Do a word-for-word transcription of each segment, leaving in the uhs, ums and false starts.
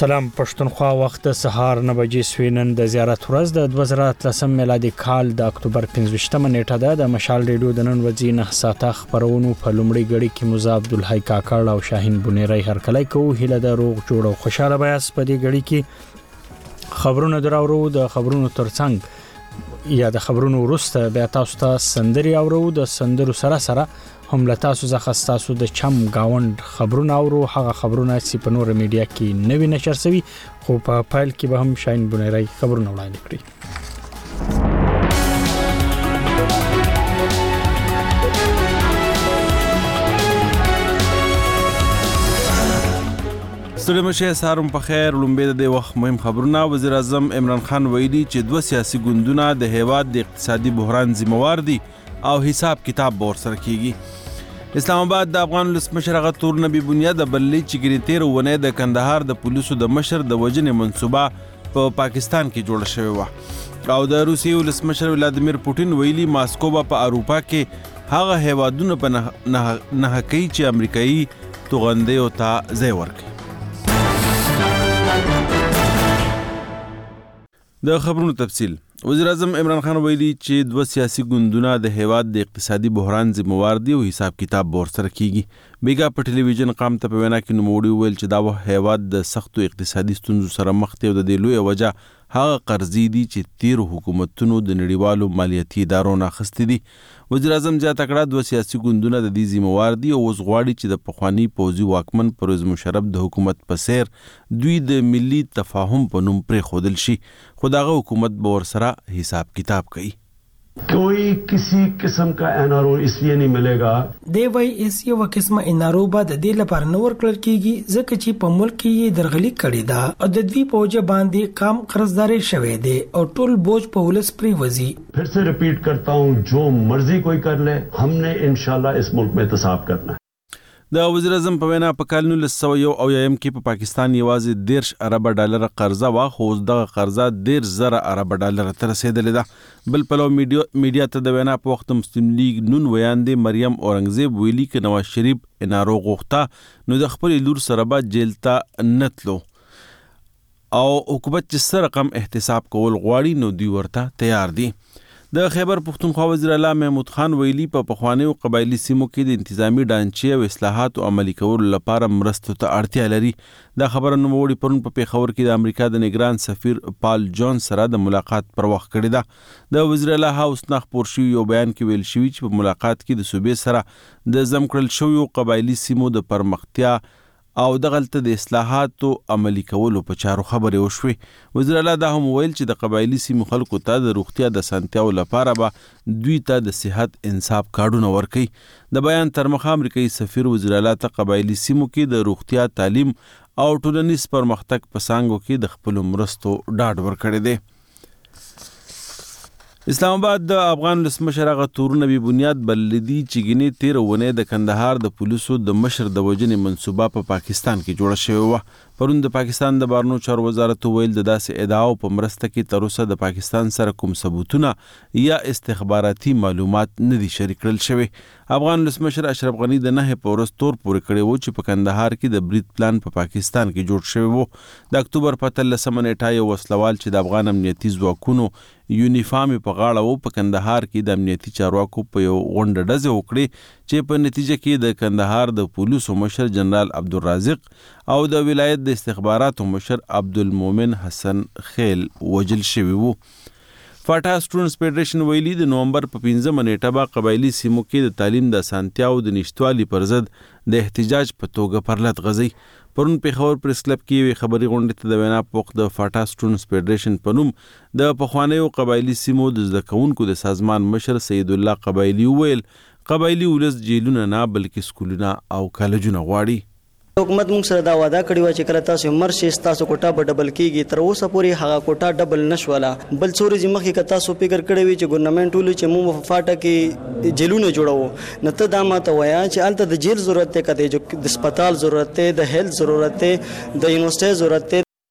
سلام پښتونخوا وخت سهار نه بجې سوینن د زیارت ورځ د دوه زره اتلسم میلادي کال د اکتوبر پنځویشتمه نیټه ده. د مشال ریډیو د نن ورځې نه ساعته خبرونو په لومړی غړي کې موسی عبدالحی کاکړ او شاهین بنيري هرکلی کوو. هله د روغ جوړ او خوشاله بیاس په دې غړي کې خبرونه دراورو. د خبرونو ترڅنګ یا د خبرونو وروسته بیا تاسو ته سندري اورو. د سندرو سره سره هم لتاسو زخه تاسو د چم گاوند خبرونه اورو. هغه خبرونه چې په نور میډیا کې نوی نشر شوي خو په فایل کې به هم شاهین بنيري خبرونه وړاندې کړي. ستړي مشه سهارم په خیر. لومبه د وخت مهم خبرونه. وزیر اعظم عمران خان ویلي چې دوه سیاسي ګوندونه د هیواد د اقتصادي بحران ذمہوار دي او حساب کتاب به ورسره کیږي. اسلام آباد د افغان ولسمشر هغه تور نبی بنیاد بللی چې ګری تیر ونه د کندهار د پولیسو د مشر د وجنې منصوبه په پاکستان کې جوړه شوې و او د روسي ولسمشر ولادیمیر پوتین ویلي ماسکو په اروپا کې هغه هیوادونه په نه نه کوي چې امریکایي توغندیو ته ځای ورکړي. د خبرونو تفصیل. وزیر اعظم عمران خان ویلي چې دوه سیاسي ګوندونه د هیواد د اقتصادي بحران ذمہوار دي او حساب کتاب به ورسره کیږي. بیګا په ټلویزیون قام ته په وینا کې نوموړي ویل چې دا هیواد د سختو اقتصادي ستونزو سره مخ دی او د دې لوی وجه هغه قرضې دي چې تیر حکومتونو د نړیوالو مالیاتي ادارو نه اخیستي دي. وزیر اعظم زیاته کړه دوه سیاسي ګوندونه د دې ذمہوار دي او اوس غواړي چې د پخوانی پوځي واکمن پرویز مشرف د حکومت په سیر دوی د ملي تفاهم په نوم پرې خودل شي خو دغه حکومت به ورسره حساب کتاب کوي. कोई किसी किस्म का एनआरओ इसलिए नहीं मिलेगा. دی وای اس یو قسمه انارو به د دې لپاره نور کړل کیږي ځکه چې په ملک کې درغلي کړې ده او د دوی په وجه باندې کم قرضداري شوې ده او ټول بوج په ولس پرې وځي. फिर से रिपीट करता हूं जो मर्जी कोई कर ले हमने इंशाल्लाह इस मुल्क में एहतसाब करना है. د وزیر اعظم په وینا په کال نولس سوه یو اویایم کې په پاکستان یوازې دیرش ارب ډالر قرضه وا خو دغه قرضه دیرش زره ارب ډالر ته رسیدلې ده. بل پلو میډیا ته د وینا په وخت مسلم لیگ نون ویاندې مریم اورنګزیب ویلي کې نواز شریف انارو غوښته نو د خپل لور سره به جیل ته نتلو او حکومت چې سره رقم احتساب کول غواړي نو دوی ورته تیار دي. د خیبر پختونخوا وزیر اعلی محمود خان ویلي په پخوانیو قبایلی سیمو کې د انتظامی ډانچې او اصلاحاتو عملي کولو لپاره مرستو ته اړتیا لري. دا خبره نوموړي پرون په پیښور کې د امریکا د نگران سفیر پال جون سره د ملاقات پر وخت کړی ده. د وزیر اعلی هاوس نه خپور شوی یو بیان کې ویل شوی چې په ملاقات کې د صوبې سره د زمکړل شویو قبایلی سیمو د پرمختیا او دغلته د اصلاحاتو عملي کولو په چارو خبرې وشوي. وزیر اعلی دا هم ویل چې د قبایلی سیمو خلکو ته د روغتیا د سنتیاو لپاره به دوی ته د صحت انصاف کارډونه ورکړي. د بیان تر مخه امریکایي سفیر وزیر اعلی ته قبایلی سیمو کې د روغتیا تعلیم او ټولنیز پرمختګ په څانګو کې د خپل مرستو ډاډ ورکړی دی. اسلام آباد د افغان ولسمشر هغه تور نبی بنیاد بلدي چې ګینه تیر ونه د کندهار د پولیسو د مشر د وجنې منصوبه په پاکستان کې جوړه شوې و. پرون د پاکستان د بهرنیو چارو وزارت ویل د داسې ادعاو په مرسته کې تر اوسه د پاکستان سره کوم ثبوتونه یا استخباراتي معلومات نه دي شریک کړل شوي. افغان ولسمشر اشرف غنی د نه په ورځ تور پورې کړی و چې په کندهار کې د برید پلان په پاکستان کې جوړ شوی و. د اکتوبر په اتلسمه نیټه یو وسلوال چې د افغان امنیتي ځواکونو یونیفارم په غاړه و په کندهار کې د امنیتي چارواکو په یو غونډه ډزې وکړې چې په نتیجه کې د کندهار د پولیسو مشر جنرال عبدالرازق او د ولایت د استخباراتو مشر عبدالمومن حسن خیل وجل شوي وو. فاټا سټوډنټس فیډریشن ویلي د نومبر په پنځمه نیټه به قبایلی سیمو کې د تعلیم د اسانتیاو د نشتوالي پر ضد د احتجاج په توګه پرلط غځي. پرون پیښور پریس کلب کې یوې خبري غونډې ته د وینا په وخت د فاټا سټوډنټس فیډریشن په نوم د پخوانیو قبایلی سیمو د زده کوونکو د سازمان مشر سید الله قبایلی ویل قبایلی ولس جیلونه نه بلکې سکولونه او کالجونه غواړي. حکومت موږ سره دا وعده کړې و چې کله تاسو مرشي تاسو کوټه به ډبل کیږي تر اوسه پورې هغه کوټه ډبل نشوله. بل څوري چې مخکې که تاسو فکر کړی وي چې ګورنمنټ ټول چې موږ په فاټه کې جیلونه جوړو نه ته دا ماته وایه چې هلته د جیل ضرورت دی که د هسپتال ضرورت دی د هیلث ضرورت دی د یونیورسټۍ ضرورت دی.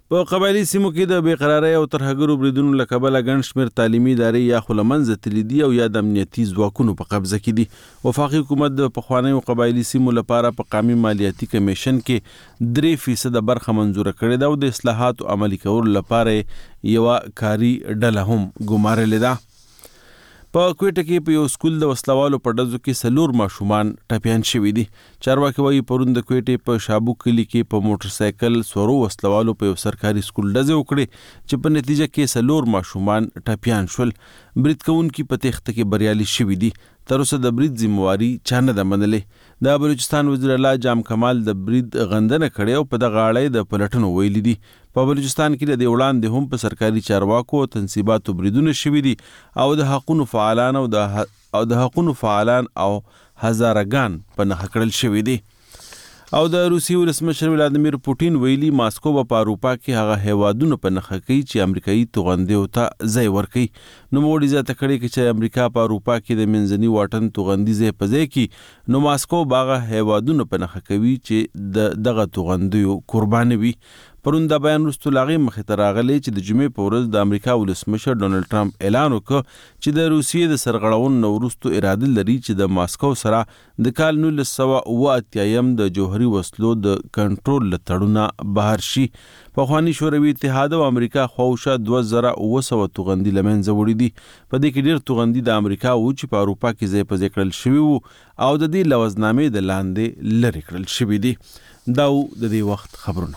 په قبایلی سیمو کې د بېقرارۍ او ترهګرو بریدونو له کبله ګڼ شمېر تعلیمي ادارې یا خو له منځه تللي دي او یا د امنیتي ځواکونو په قبضه کې دي. وفاقي حکومت د پخوانیو قبایلي سیمو لپاره په قامي مالیاتي کمیشن کې درې فیصده برخه منظوره کړې ده او د اصلاحاتو عملي کولو لپاره یوه کاري ډله هم ګمارلې ده. په کوټه کې په یو سکول د وسلوالو په ډزو کې څلور ماشومان ټپیان شوي دي. چارواکي وایي پرون د کوټې په شابو کلي کې په موټر سایکل سورو وسلوالو په یو سرکاري سکول ډزې وکړې چې په نتیجه کې څلور ماشومان ټپیان شول. برید کوونکي په تېښته کې بریالي شوي دي. تر اوسه د برید ذمواري چا نه ده منلې. د بلوچستان وزیر اعلی جام کمال د برید غندنه کړې او په دغه اړه د پلټنو ویلي دي. په بلوچستان کې د دې وړاندې هم په سرکاري چارواکو او تنصیباتو بریدونه شوي دي او د حقونو فعالان او د او د حقونو فعالان او هزارهګان په نښه کړل شوي دي. او د روسي ولسمشر ولادیمیر پوټین ویلي ماسکو به په اروپا کې هغه هیوادونه په نښه کوي چې امریکایي توغندیو ته ځای ورکوي. نوموړي زیاته کړې چې امریکا په اروپا کې د منځني واټن توغندي ځای په ځای کې نو ماسکو به هغه هیوادونه په نښه کوي چې د دغه توغندیو قرباني وي. پرون دا بیان وروسته له هغې مخې ته راغلی چې د جمعې په ورځ د امریکا ولسمشر ډونالډ ټرمپ اعلان وکړ چې د روسیې د سرغړونو نه وروسته اراده لري چې د ماسکو سره د کال نولس سوه اوه اتیایم د جوهري وسلو د کنټرول له تړونه بهر شي. پخواني شوروي اتحاد او امریکا خواوشا دوه زره اوه سوه توغندي له منځه وړي دي. په دې کې ډېر توغندي د امریکا وو چې په اروپا کې ځای په ځای کړل شوي وو او د دې لوزنامې د لاندې لرې کړل شوي دي. دا د دې وخت خبرونه.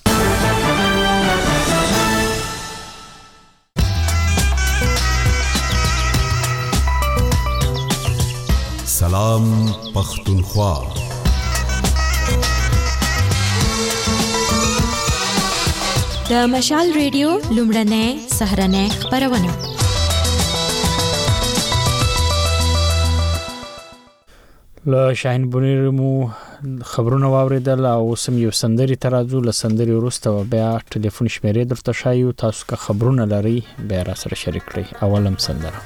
سلام پختونخوا. د مشال ریډیو لومړنۍ سهرنۍ خبرونه. له شاهین بونیر مو خبرونه واوریدل او سم یو سندري ترازو له سندري وروسته بیا ټلیفون شمیرې درته شایو. تاسو که خبرونه لري بیا را سره شریک کړئ. اولم سندره.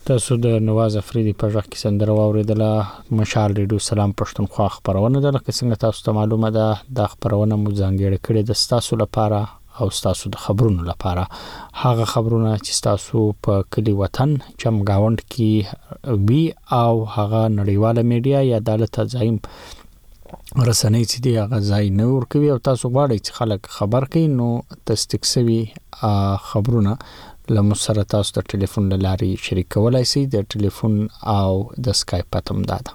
تاسو د نواز افریدي په ځخ کې سندره واوریدله. مشال ریډیو سلام پښتونخوا خبرونه ده. لکه څنګه تاسو ته معلومه ده د خبرونه مو ځانګړي کړي د تاسو لپاره او تاسو د خبرونو لپاره. هغه خبرونه چې تاسو په کلی وطن چمګاوند کې وی او هغه نړیواله میډیا یا دولت ځایم رسنۍ چې دی هغه ځای نه ورکوي او تاسو غواړئ چې خلک خبر کړئ نو تصدیق شوی خبرونه لمو سره تاسو د ټلیفون لارې شریکولای شئ. د ټلیفون او د اسکایپ پتم داده.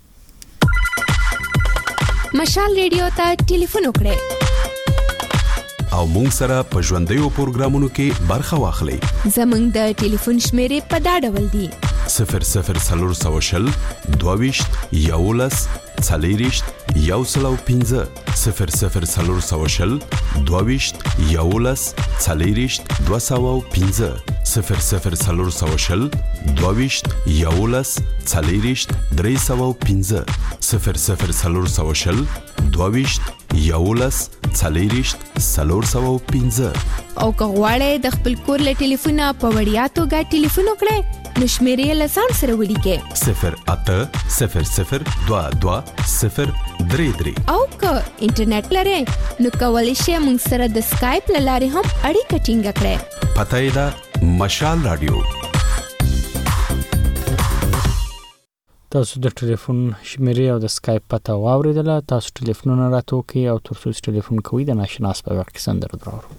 مشال ریډیو ته ټلیفون وکړئ او مونږ سره په ژوندۍ پروګرامونو کې برخه واخلئ. زمونږ د ټلیفون شمیرې په دا ډول دي: صفر صفر څلور سوه شل دوهویشت یولس څلېرویشت یو سل او پنځه صفر صفر څلور سوه شل دوهویشت یولس څلېرویشت دوه سوه او پنځه صفر صفر څلور سوه شل دوهویشت یولس څلېرویشت درې سوه او پنځه صفر صفر څلور سوه شل دوهویشت یولس څلېرویشت څلور سوه او پنځه. او که غواړئ د خپل کور له ټلیفونه په وړیا توګه ټلیفون وکړئ نو شمیرې له ځان سره ولیکئ: صفر اته صفر صفر دوه دوه صفر درې درې. او که انټرنیټ لرئ نو کولی شئ موږ سره د اسکایپ له لارې هم اړیکه ټینګه کړئ. پته یې ده مشال رادیو. تاسو د ټلیفون شمیرې او د اسکایپ پته واوریدله. تاسو ټلیفونونه راته وکړئ او تر څو ټلیفون کوئ د ناشناس په وخت کې سندره دراوړو.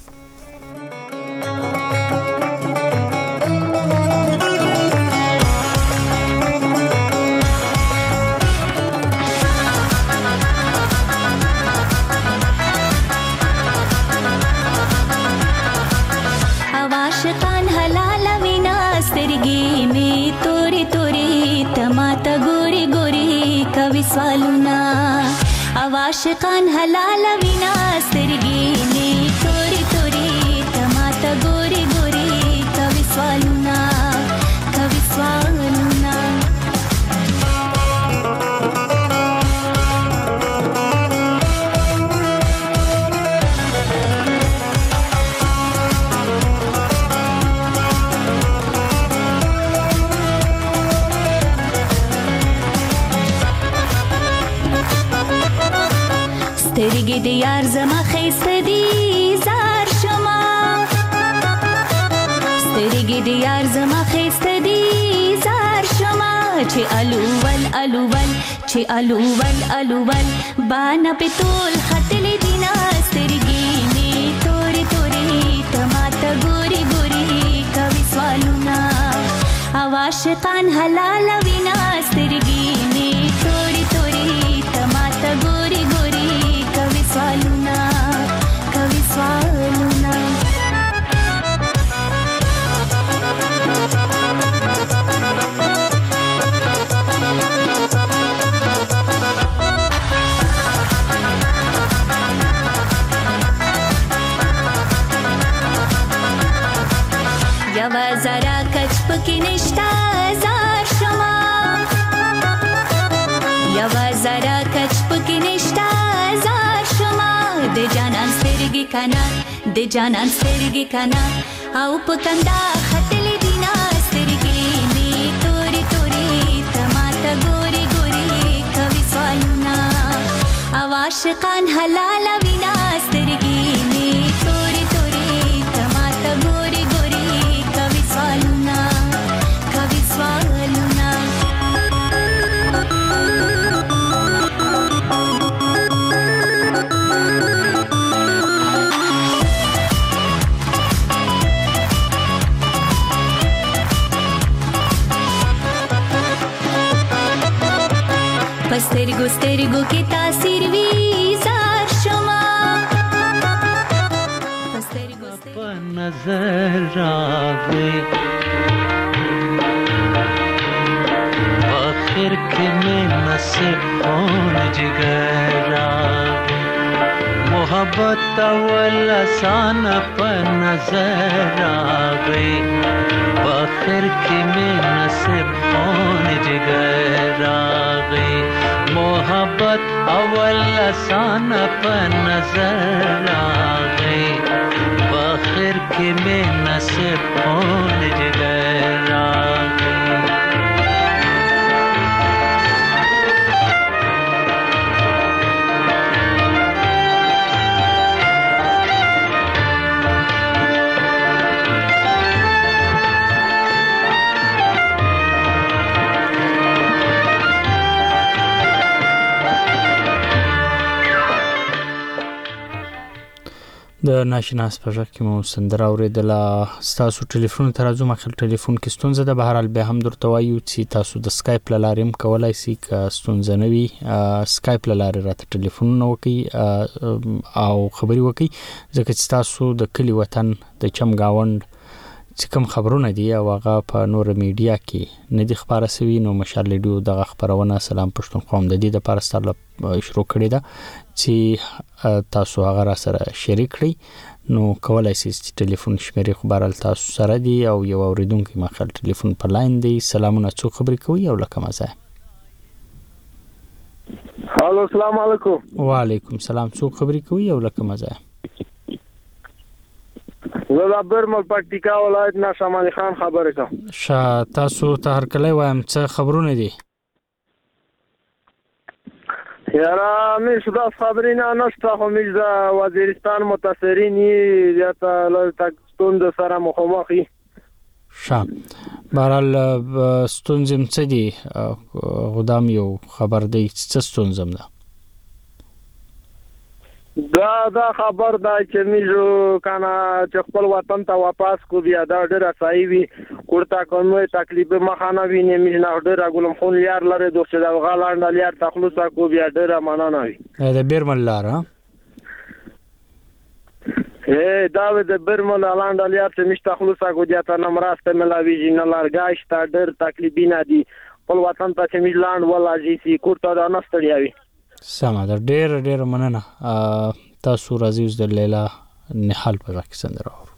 عاشقان حلال وینا سترګې می تورې تورې تماته ګوري ګوري کوي سوالونه. عاشقان حلال وینا سترګې می تورې تورې تماته ګوري ګوري کوي سوالونه کوي سوالونه. سترګې د یار زما خیسته دي زار شما. سترګې د یار زما خیسته دي زار شما. چې الوول الوول چې الوول الوول باندې په تول خټلې دینا. سترګې می تورې تورې تماته ګوري ګوري کوي سوالونه. عاشقان حلال وینا سترګې می تورې تورې تماته ګوري ګوري کوي سوالونه کوي سوالونه. یوا زرا کچ پکې نشتا زار شما. یوا زرا کچ پکې نشتا زار شما. د جانان سترګې کنا د جانان سترګې کنا او پکندا خټلې دینا. سترګې می تورې تورې تماته ګوري ګوري کوي سوالونه. عاشقان حلال وینا سترګې می تورې تورې تماته ګوري ګوري کوي سوالونه کوي سوالونه. پسترګو سترګو کې تاثیر وی زار شما. پسترګو په نظر راغی آخر کې مې نصیب خون جگر راغی. محبت اول آسان په نظر راغی آخر کې مې نصیب خون جگر راغی. محبت اول آسان په نظر راغی آخر के में नसर फोन जगर राग د ناشناس په ژغ کې مو سندره اورېدله. ستاسو ټلیفون ته راځو. مخکې ټلیفون کې ستونزه ده، بهرحال بیا هم درته وایو چې تاسو د سکایپ له لارې هم کولی شئ که ستونزه نه وي سکایپ له لارې راته ټلیفونونه وکړئ او خبرې وکړئ، ځکه چې تاسو د کلي وطن د چم گاونډ چې کوم خبرونه دي او هغه په نور میډیا کې نه دي خبره سوي، نو مشال ریډیو دغه خبرونه سلام پښتونخوا هم د دې لپاره ستاسو شروع کړې ده چې تاسو هغه را سره شریک کړئ. نو کولای شئ چې ټلیفون شمیرې خو بهرحال تاسو سره دي او یو اوریدونکو مخال ټلیفون په لاین دی. سلامونه، څوک خبرې کوي او لکه مزه؟ هالو، السلام علیکم. وعلیکم السلام. څوک خبرې کوي او لکه مزه؟ زه د برمل پکتیکا ولایت نه شمال علي خان خبرې کوم. شا تاسو ته هر کله وایم څه خبرونه دي؟ یاره مې شدا خبرې نه نشته، خو مې د وزیرستان متاثرین یا ته ستوند سره مخامخ یې. شا بهرحال ستونزم څه دي؟ غدام یو خبر دی څه ستونزم ده؟ دا دا خبر دا چې موږ کنه چې خپل وطن ته واپس کو بیا دا ډېر صحیح وي کوړه کومه تکلیف مخانه ویني موږ نه ډېر غلم خون یار لره دوه د غلاند یار تخلص کو بیا ډېر مننه وي. دا بیرمل لار ها اے دا د برمل لاند یار چې مش تخلص کو دي ته نمراسته ملاوي نه لارګاش تا ډېر تکلیف نه دي خپل وطن ته چې موږ لاند ولا جی سي کوړه دا نستړیاوي. سمه ده، ډېر ډېر مننه. تاسو راځي اوس د لیلا نحال په ځای کې سندره اورو.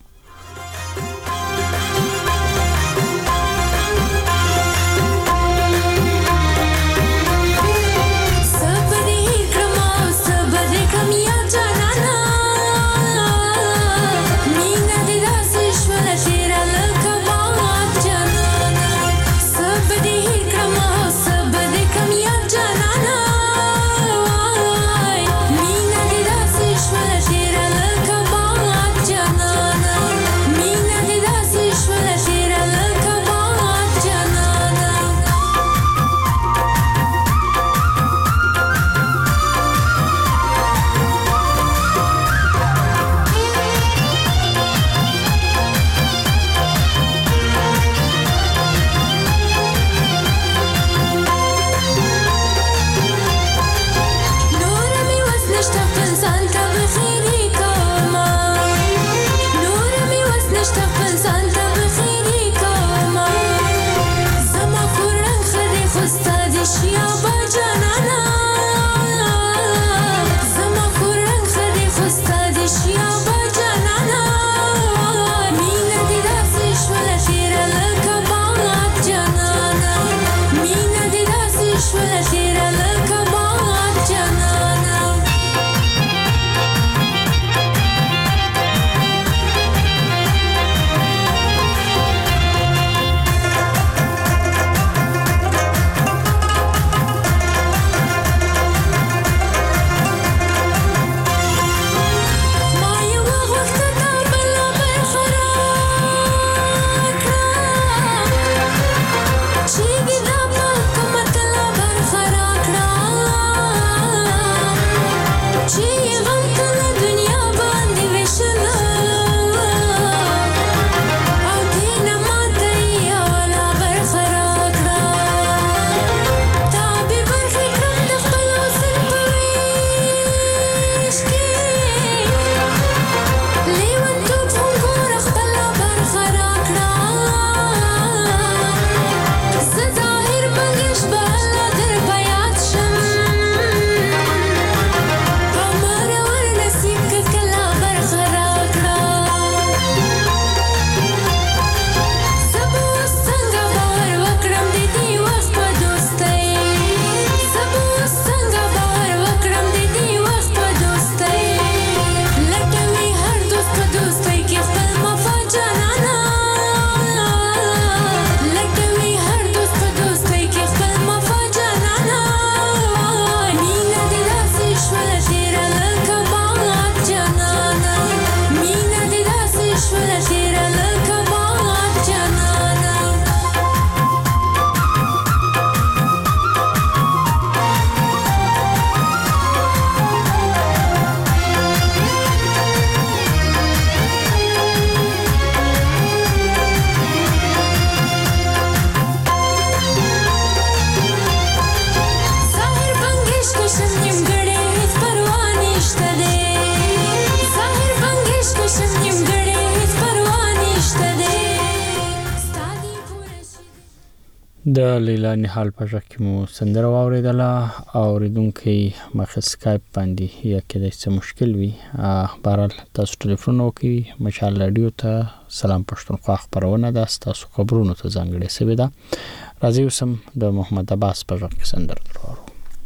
د لیلا نهال په ژغ کې مو سندره واورېدله او اوریدونکي مخ سکایپ باندې یا کېدای څه مشکل وي. بهرحال تاسو ټلیفون وکړئ. مشال رادیو ته سلام پښتونخوا خپرونه ده، ستاسو خبرونو ته ځانګړې سوې ده. راځئ اوس هم د محمد عباس په ژغ کې سندره درواورو.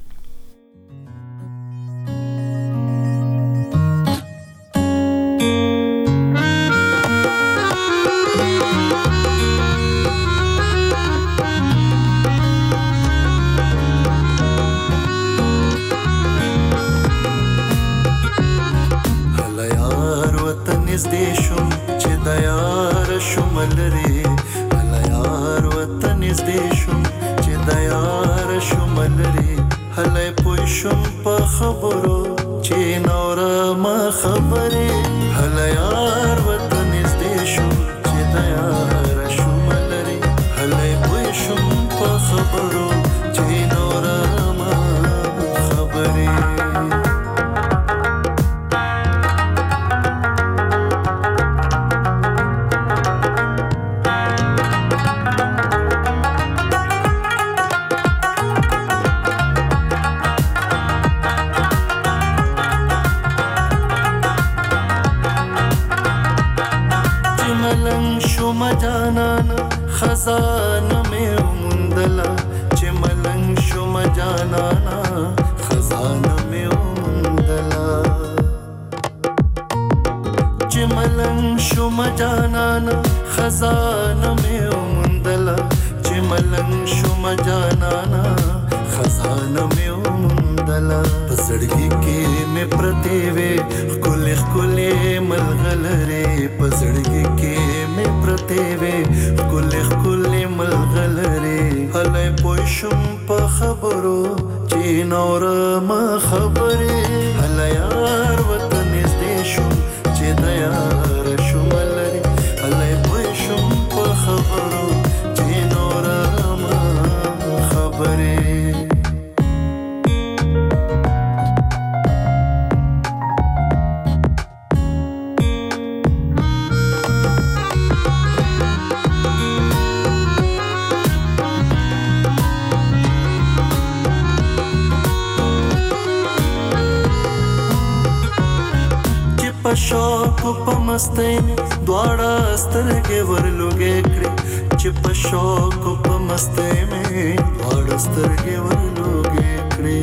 نزدیشم چې د یار شمل لري، هله یار وطن نزدیشم چې د یار شمل لري، هله پوه شم په خبرو چې نوره ما خبرې، هله یار وطن نزدیشم چې د یار شمل لري، هله پوه شم په خبرو چې نوره ما خبرې. خزانه مې وموندله چې ملنګ شوم جانانا، خزانه مې وموندله چې ملنګ شوم جانانا، خزانه مې وموندله چې ملنګ شوم جانانا، خزانه مې وموندله. په زړګي کې مې پرتې وې ښکلې ښکلې ملغلرې، په زړګي کې مې پرتې وې ښکلې ښکلې ملغلرې، هله پوه شم په خبرو چې نوره ما خبرې، هله یار وطن نزدې شم چې د یار شمل لري، هله پوه شم په خبرو چې نوره ما خبرې. شوق په مستۍ مې دواړه سترګې ورلوګې کړې، چې په شوق په مستۍ مې دواړه سترګې ورلوګې کړې،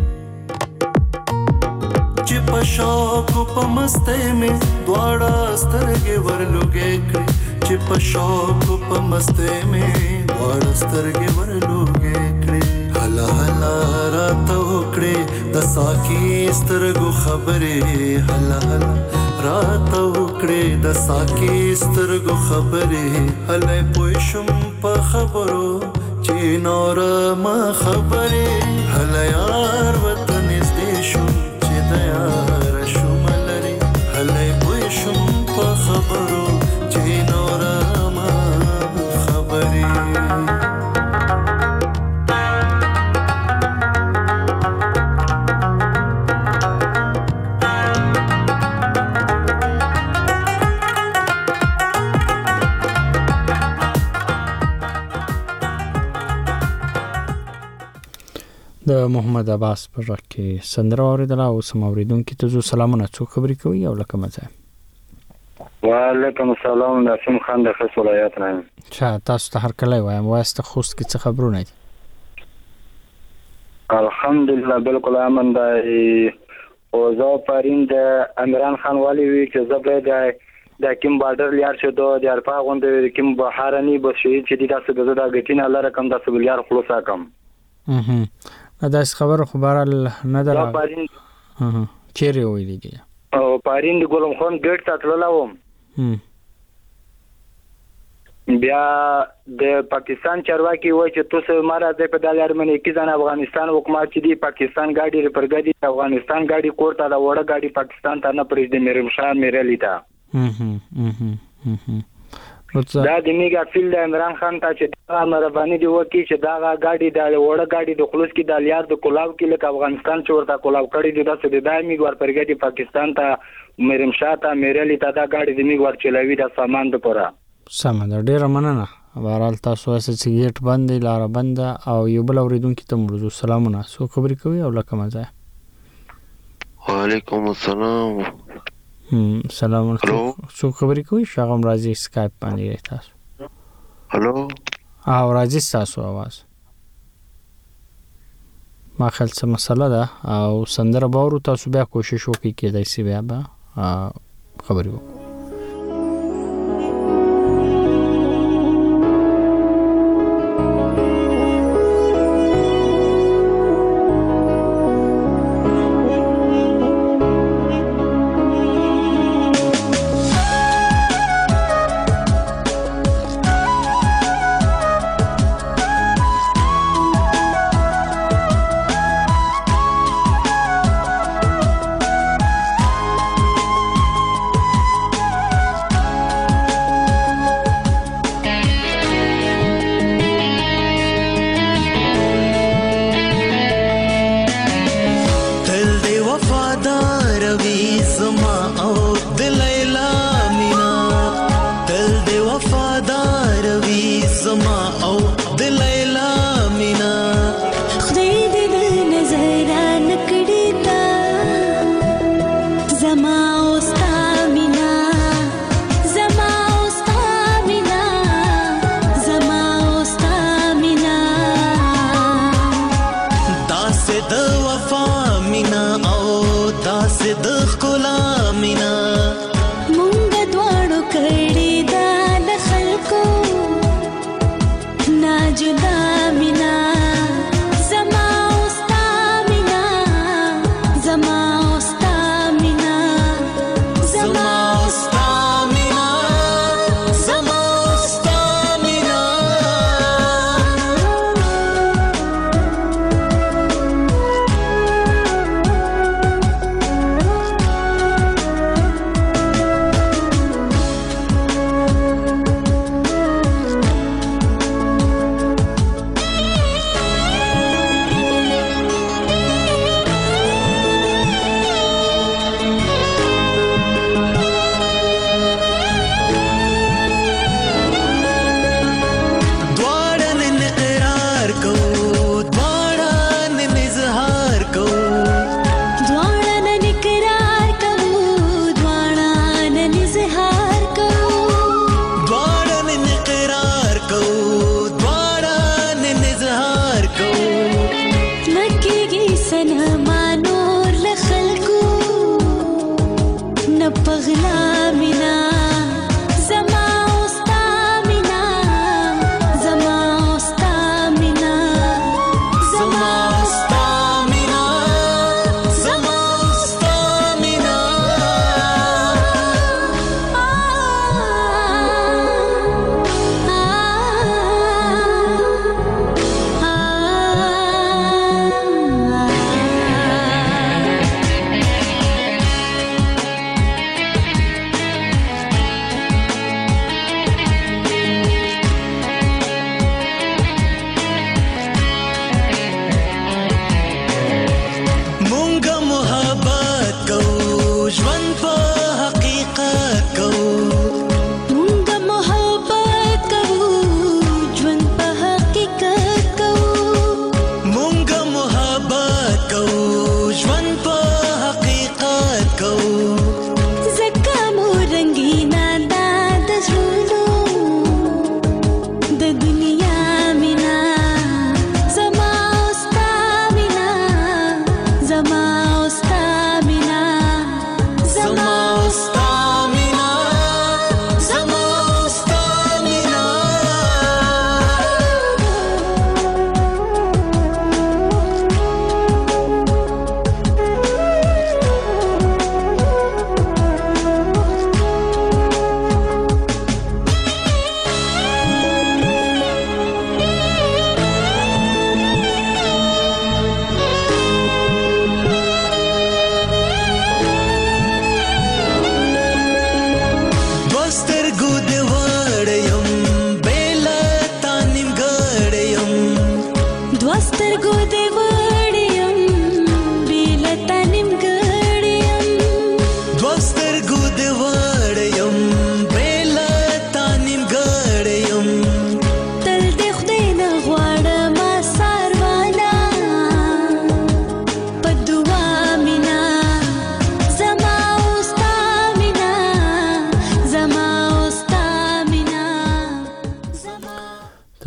چې په شوق په مستۍ مې دواړه سترګې ورلوګې کړې، چې په شوق په مستۍ مې دواړه سترګې ورلوګې کړې. هله هله راته وکړې د ساقي سترګو خبرې، هله هله راته وکړې د ساقي سترګو خبرې، هله پوه شم په خبرو چې نوره ما خبرې، هله یار وطن نزدې شم چې د یار شمل لري، هله پوه شم په خبرو چې نوره ما خبرې. د محمد عباس په ژغ کې سندره واورېدله. اوس هم اورېدونکي ته زو سلامونه، څوک خبرې کوي او له کومه ځایه؟ وعلیکم السلام، نسیم خان د خوست ولایت نه یم. ښه، تاسو ته هرکلی وایم. وایسته خوست کې څه خبرونه دي؟ الحمدلله بالکل امن دی. او زه پرین د عمران خان والی وی چې زه باید د کوم بارډر لیار شو د ارپا غونډې کوم بهارني بشي چې د تاسو د زړه غټینه لره کم تاسو بلیار خلاصا کم. اها دا خبره خو بهرال نه ده. دا پرین اها چیرې ویلې دي؟ او پرین د ګلم خان ګټ ته تللاوم. بیا د پاکستان چارواکي وای چې تاسو ماره د په دال ارمنی کې ځان افغانستان حکومت چې دی پاکستان ګاډي پرګدي افغانستان ګاډي کوړه دا وړه ګاډي پاکستان ته نه پرېږدي مریم شاه میرلی تا. دا د میګا فیل د عمران خان ته چې دا مهرباني دی وکي چې دا ګاډي د وړه ګاډي د خلوص کې د لیار د کولاو کې لکه افغانستان چې ورته کولاو کړی دی دا څه د دایمي ور پرګدي پاکستان ته مریم شاه ته میرلی تا دا ګاډي د میګ ور چلوي د سامان د پوره. سم ده، ډیره مننه. بهرحال تاسو اسه سیګریټ بند دی لار بند او یو بل اوریدونکو ته مرزو سلامونه سو خبرې کوي او لکه مزه وعلیکم السلام هم سلام سو خبرې کوي شاغم راځي اسکایپ باندې تاسو هلو او راځي تاسو आवाज ما خل څه مسله ده او سندره باور تاسو بیا کوشش وکړئ کېدای شي بیا به خبرې وکړو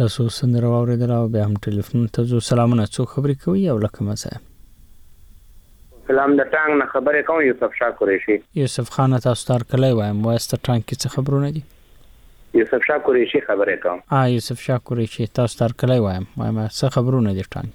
تاسو سندره واوریدل او بیا هم ټلیفون ته زو سلامونه څو خبرې کوي او لکه مزه سلام د ټانګ نه خبرې کوم یوسف شاه قریشي یوسف خان تاسو تر کله وایم واسطه ټانګ کې څه خبرونه دي یوسف شاه قریشي خبرې کوم اه یوسف شاه قریشي تاسو تر کله وایم وایم څه خبرونه دي ټانګ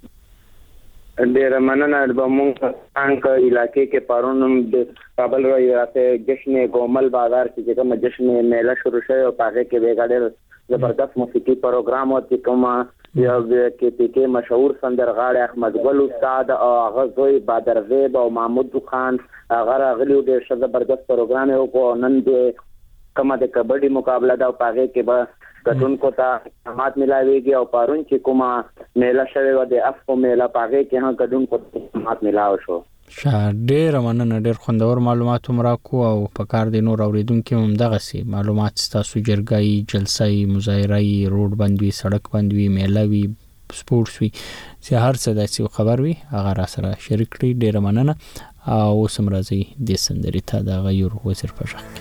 کې ډېر مننه د موږ ټانګ علاقې کې پرونم د کابل راته جشن ګومل بازار کې کوم جشن میله شروع شوی او هغه کې وګړي زبردست موسیقي پروګرام او چې کومه یو کې کې مشهور سندرغاړي احمد ګل استاد او هغه زوی بادر زیب او محمود خان هغه راغلي د زبردست پروګرام یو کو نن د کومه د کبډي مقابله دا پاغه کې به کډون کو ته مات ملاويږي او پرون چې کومه میله شوی و د افو میله پاغه کې ها کډون کو مات ملاو شو شا ډېر مننه ډېر خوندور معلومات مراکو او په کار دي نور اوریدونکو هم دغه سي معلومات تاسو جرګای جلسای مظاهرای روډ بندوي سړک بندوي میلاوي سپورتس وی چې هر څه داسې خبر وي هغه را سره شریک کړئ ډېر مننه او سم راځي د سندري ته د غیر وزیر پښه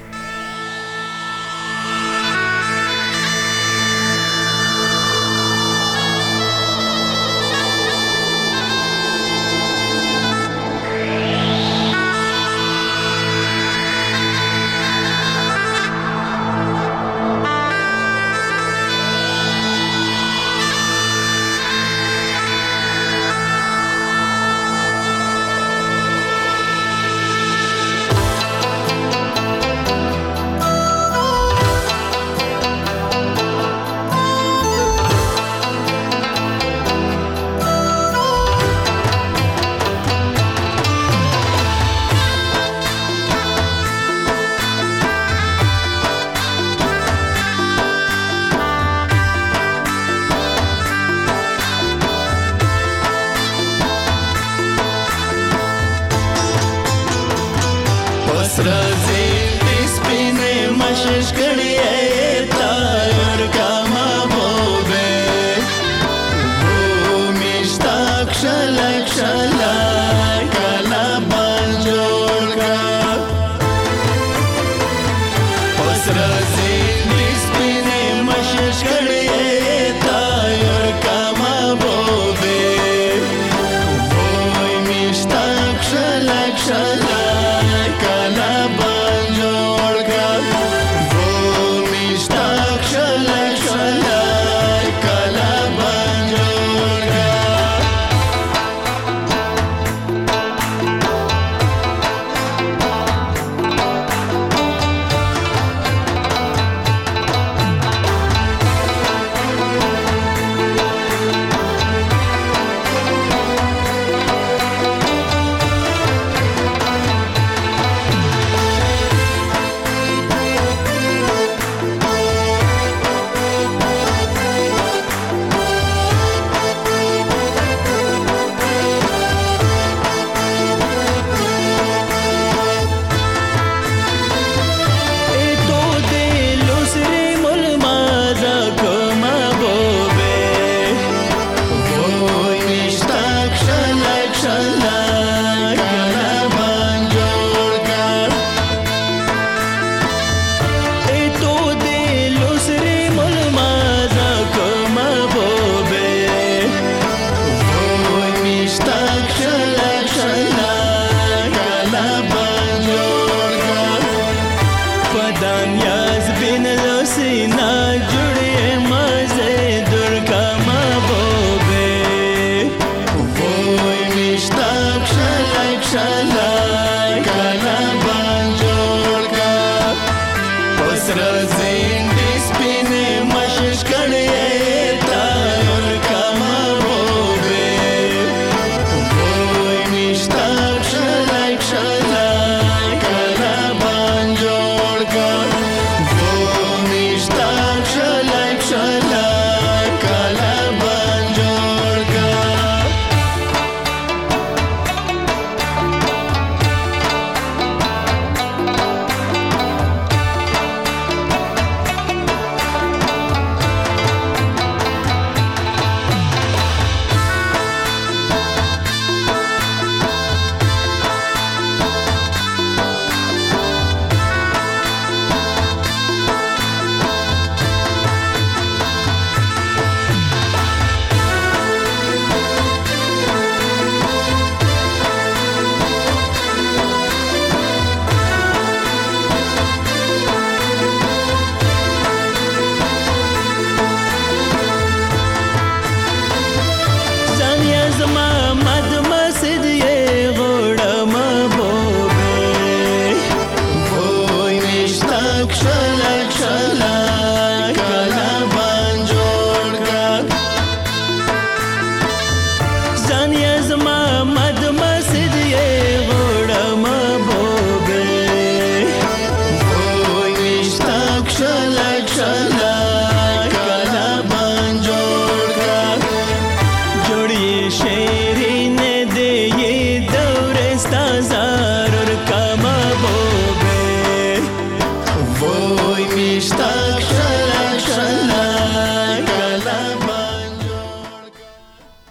Está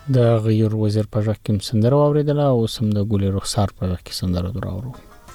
د غیر وزیر په ځای کې سندره واوریدله او سم د ګولې رخسار په ځای کې سندره دراورو.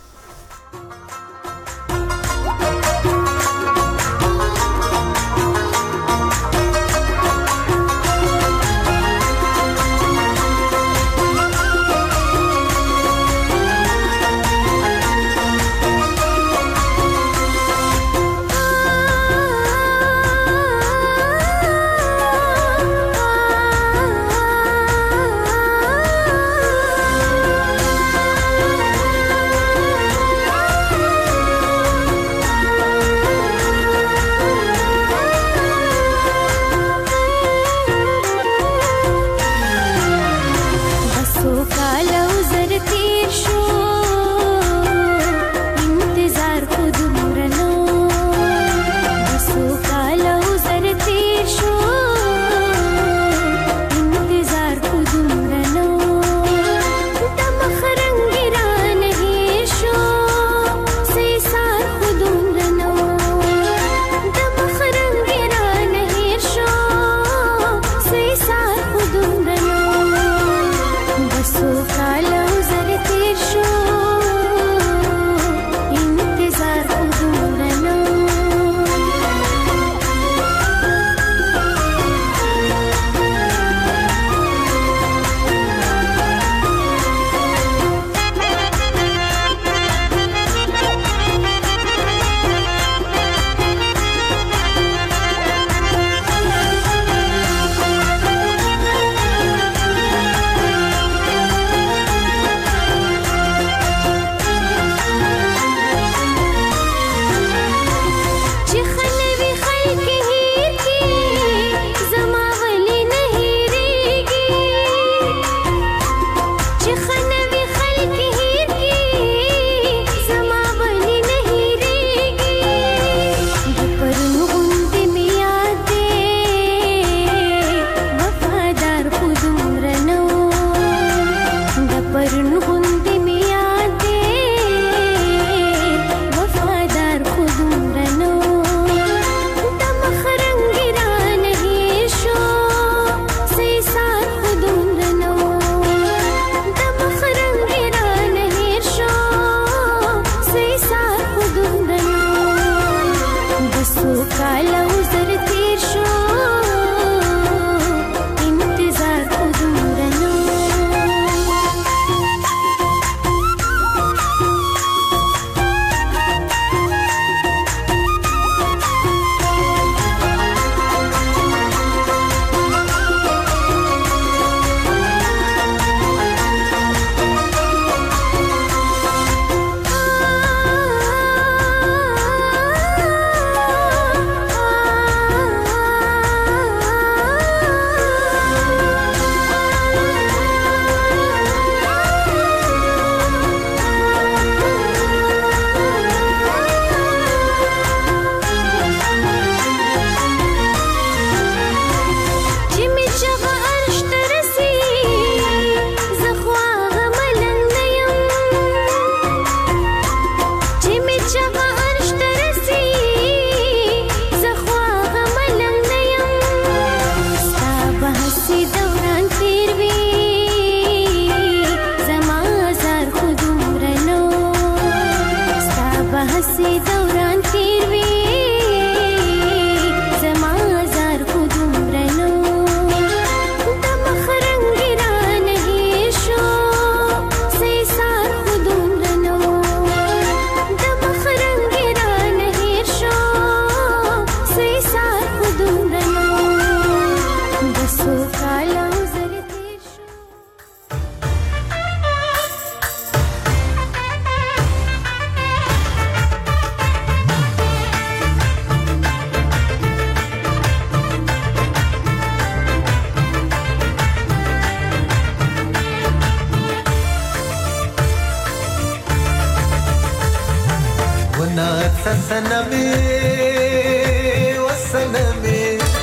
सनमे वो सनमे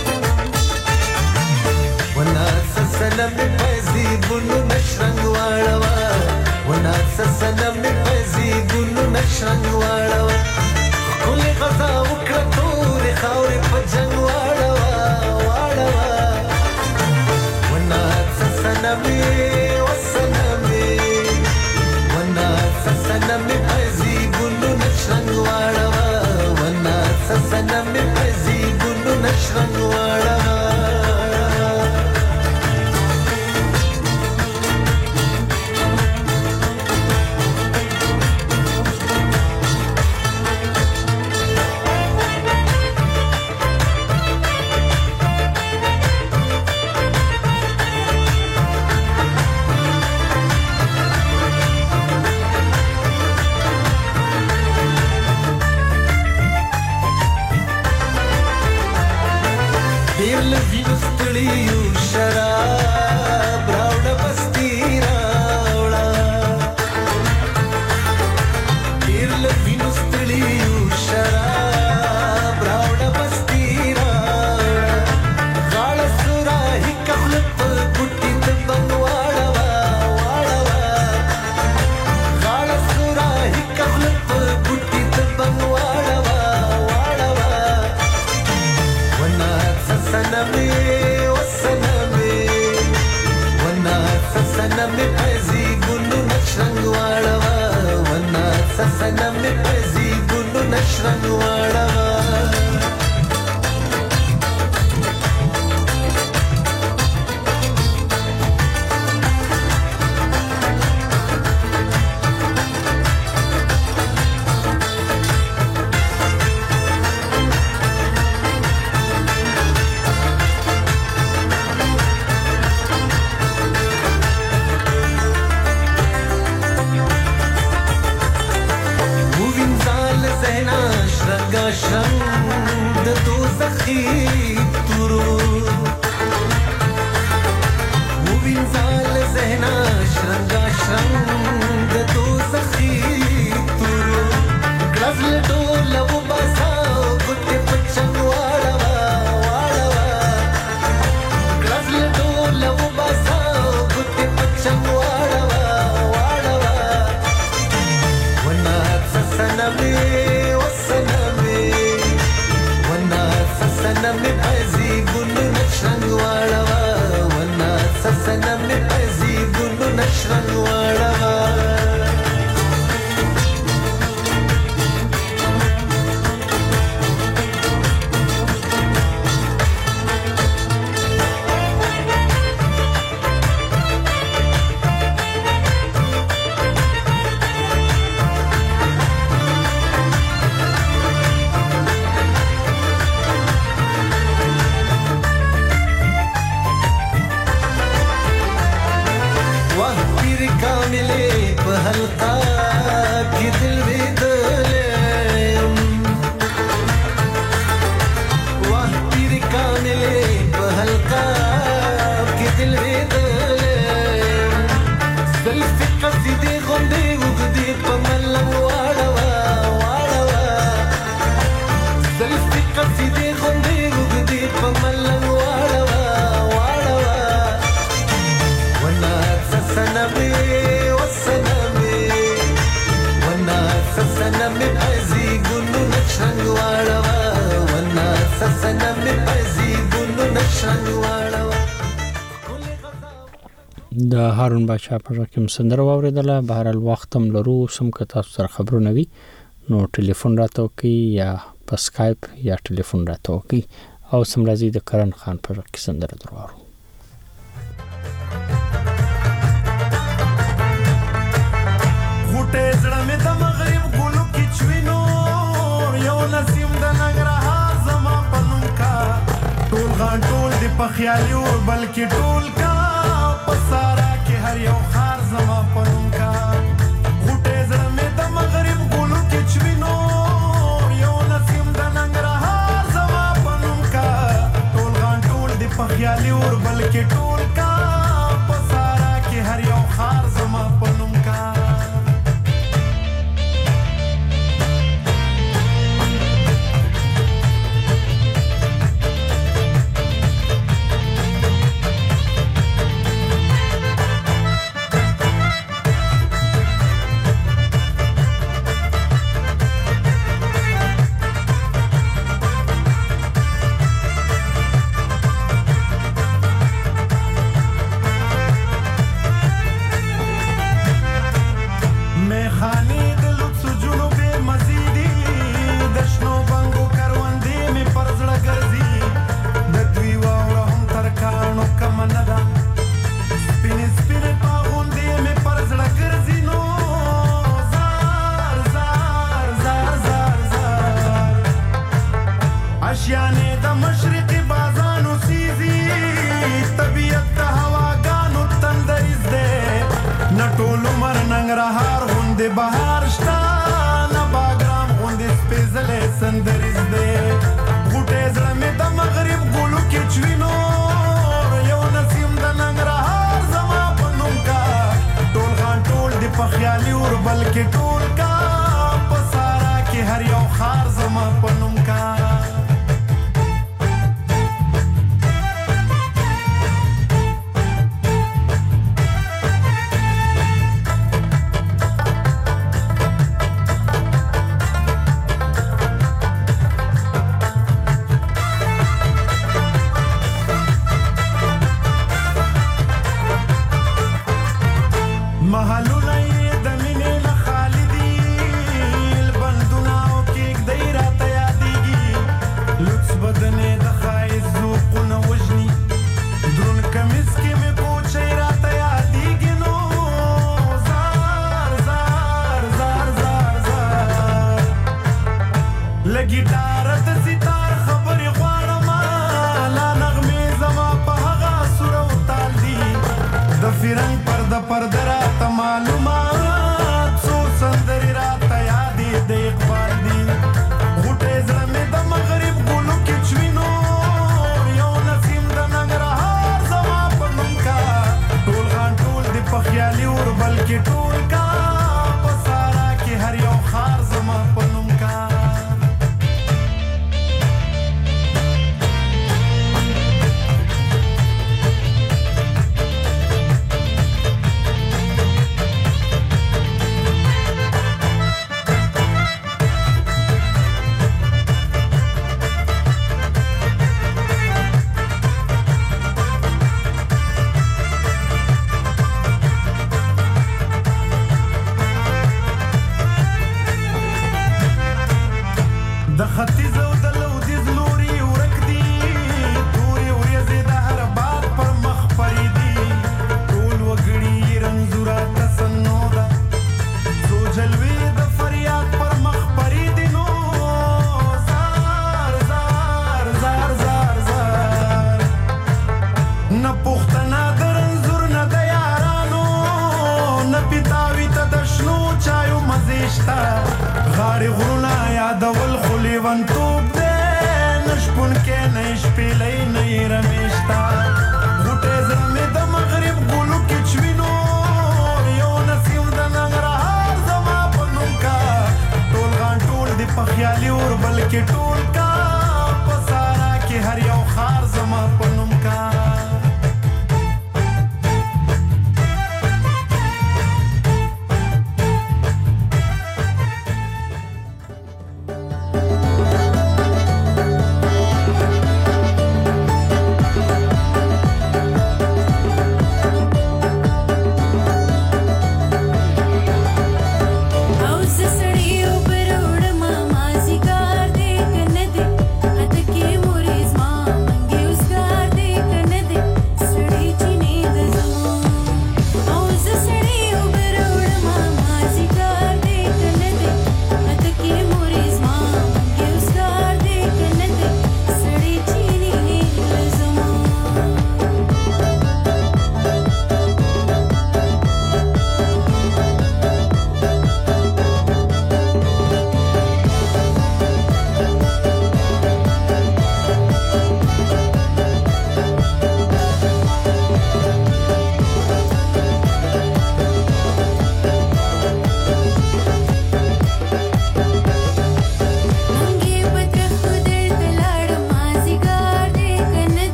वना सनमे पैसी बुनु नशरंग वाळवा वना सनमे पैसी बुनु नशरंग वाळवा कुल गजा वकरतूर खावर पजंग वाळवा वाळवा वना سنمي وسنمي والناس سنمي بزيبونو نشرن واړه والناس سنمي بزيبونو نشرن واړه د هارون بادشاہ په رقم سندره واوریدله. بهر الوخت هم لرو سم که تاسو سره خبرونه وي نو ټلیفون راته وکړئ یا په سکایپ یا ټلیفون راته وکړئ او سم راځي د کرن خان په رقم سندره دروارو. غوټه زړه مې د مغرب ګلو کې چوینو یو نسیم د ننګرهار زما په نوم کا ټول غان ټول د په خیالي او بلکې ټول کا پسارا کې هر یو خار زما په نوم کا غوټه زړه مې د مغرب ګلو کې چوینو یو نسیم د ننګرهار زما په نوم کا ټول غان ټول د په خیالي او بلکې ټول کا پسارا کې هر یو خار زما په نوم کا د بهار شتا نه باګرام غوندې سپېڅلې سندریز دی غوټې زړه مې د مغرب ګلو کې چوینو یو نسیم د ننګرهار زما په نوم کا ټول غان ټول د په خیالي اوربل کې ټول کا په سارا کې هر یو خار زما په نوم کا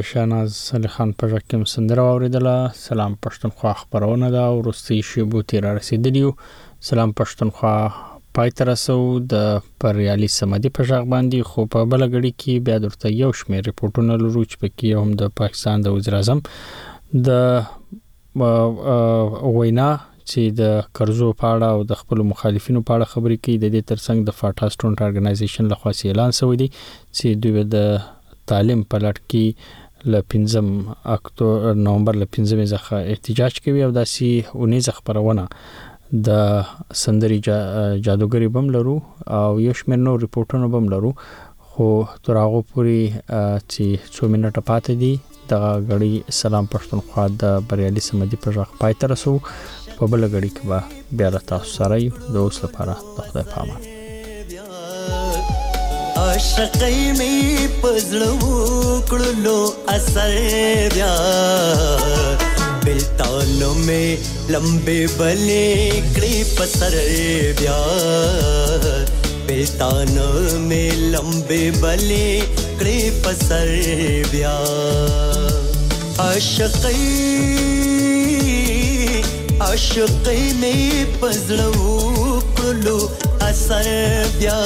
د شهناز علي خان په ژبه کې سندره واوریدله. سلام پښتونخوا خبرونه ده او وروستي شیبو تیر رسیدلی. سلام پښتونخوا پای ته رسو د پریالي سمدي په ژغ باندې، خو په بل غړي کې بیا درته یو شمېر ریپورتونه لرو چې پکې هم د پاکستان د وزیر اعظم د وینا چې د قرضو په اړه او د خپل مخالفینو په اړه خبرې کوي. د دې ترڅنګ د فاټا سټونټ ارګنایزیشن لخوا اعلان شوی دی چې دوی د تعلیم په لړ کې ل پنځم اکتوبر نومبر ل پنځمې څخه احتجاج کوي او داسي اونیزه خبرونه د سندري جا جادوګری بم لرو او یو شمېر نو ریپورتونه بم لرو. خو تر هغه پورې چې څو منټه پاتې دي د غړي سلام پښتونخوا د بریالي سمدي په ژغ پای ته رسو. په بل غړي کې به بیا تاسو سره یو د اوس لپاره د خدای په امان. عاشقی می پزړو کړلو اثر بیا بلتانو می لمبه بلې کړې پسر بیا بلتانو می لمبه بلې کړې پسر بیا عاشقی عاشقی می پزړو کړلو اثر بیا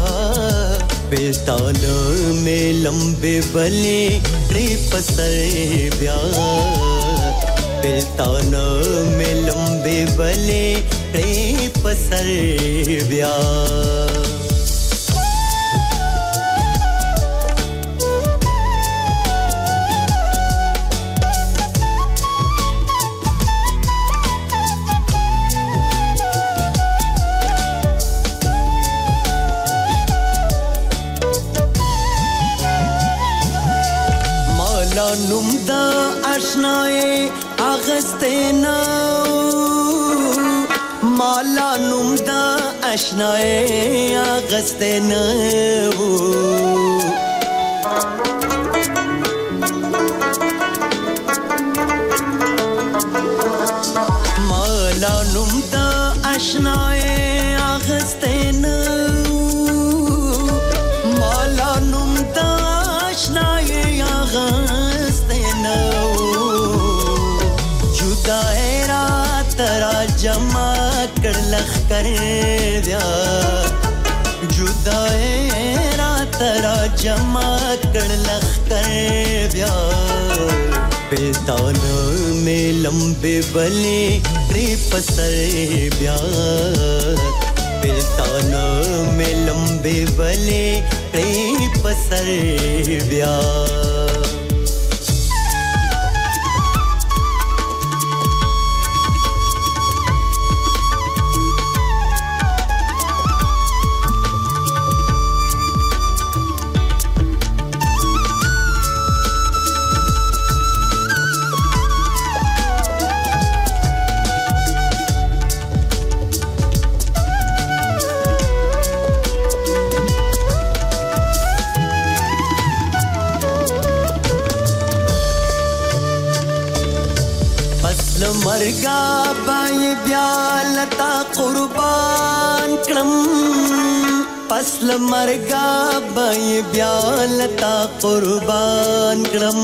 بلتانو میں لمبے بلے کڑی پسر بیا بلتانو میں لمبے بلے کڑی پسر بیا نوم دا آشنای اغستنا مالا نوم دا آشنای اغستنا مالا نوم دا آشنای اغستنا مالا نوم دا آشنای اغستنا ترا جمع کر لخ کر دیا جدائی را ترا جمع کر لخ کر دیا بلتانو میں لمبے بلے کڑی پسر بیا بلتانو میں لمبے بلے کڑی پسر بیا مرگا بای بیالتا قربان کړم پسل مرگا بای بیالتا قربان کړم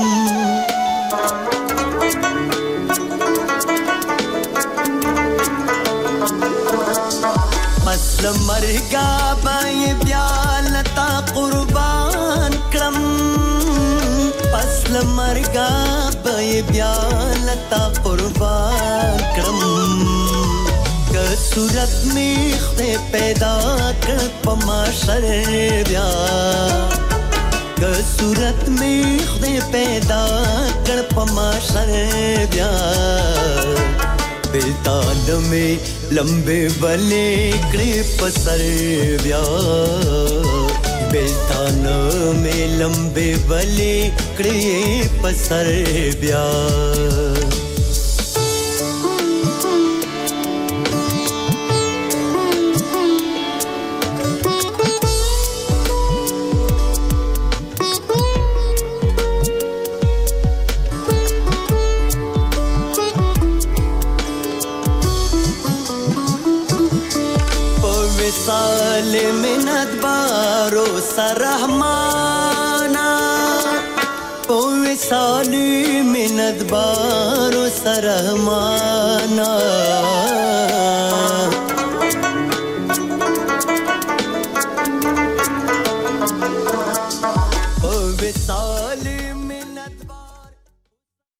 پسل مرگا بای بیالتا قربان کړم پسل مرگا بای بیالتا قربان کرم که صورت میں خدای پیدا کر پماشر بیا که صورت میں خدای پیدا کر پماشر بیا بلتان میں لمبے بلے کڑی پسر بیا بلتان میں لمبے بلے کڑی پسر بیا سال منت بارو سرحمانا پوی साली मिन्नत बारो सरहमाना